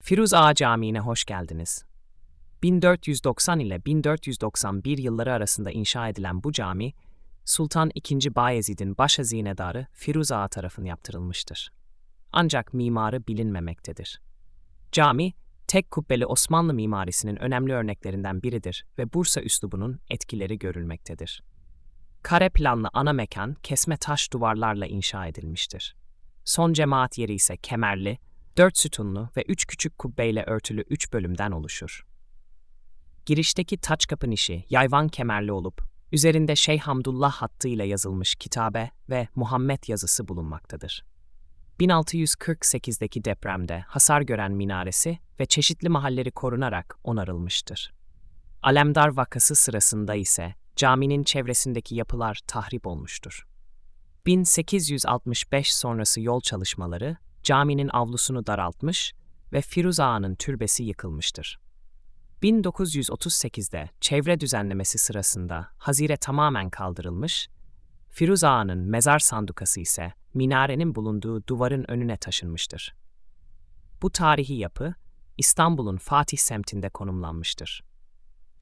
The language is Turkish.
Firuz Ağa Camii'ne hoş geldiniz. 1490 ile 1491 yılları arasında inşa edilen bu cami, Sultan II. Bayezid'in başhazinedarı Firuz Ağa tarafından yaptırılmıştır. Ancak mimarı bilinmemektedir. Cami, tek kubbeli Osmanlı mimarisinin önemli örneklerinden biridir ve Bursa üslubunun etkileri görülmektedir. Kare planlı ana mekan kesme taş duvarlarla inşa edilmiştir. Son cemaat yeri ise kemerli, 4 sütunlu ve 3 küçük kubbeyle örtülü 3 bölümden oluşur. Girişteki taç kapı nişi yayvan kemerli olup, üzerinde Şeyh Hamdullah hattıyla yazılmış kitabe ve Muhammed yazısı bulunmaktadır. 1648'deki depremde hasar gören minaresi ve çeşitli mahalleri korunarak onarılmıştır. Alemdar vakası sırasında ise caminin çevresindeki yapılar tahrip olmuştur. 1865 sonrası yol çalışmaları caminin avlusunu daraltmış ve Firuz Ağa'nın türbesi yıkılmıştır. 1938'de çevre düzenlemesi sırasında hazire tamamen kaldırılmış, Firuz Ağa'nın mezar sandukası ise minarenin bulunduğu duvarın önüne taşınmıştır. Bu tarihi yapı İstanbul'un Fatih semtinde konumlanmıştır.